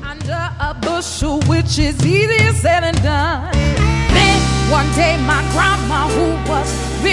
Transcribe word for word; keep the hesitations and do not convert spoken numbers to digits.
under a bushel, which is easier said than done. Then one day my grandma, who was